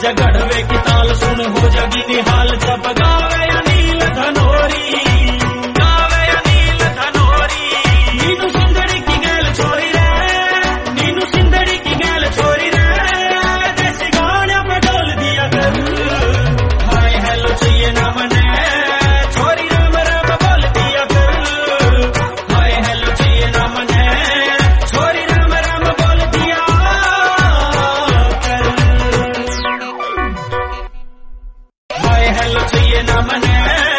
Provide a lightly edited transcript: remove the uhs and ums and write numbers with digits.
जगड़वे की ताल सुन हो जागी निहाल जब गावे अनिल धनोरी, गावे अनिल धनोरी। नीनू सिंधड़ी की गैल छोरी रे, नीनू सिंधड़ी की गैल छोरी रे, देसी गाने पे डोल दिया कर। हाय हेलो चाहिए ना मने, छोरी राम राम बोल दिया कर। हाय हेलो चाहिए ना मने, छोरी राम राम बोल दिया कर। हाय हेलो चाहिए ना मने।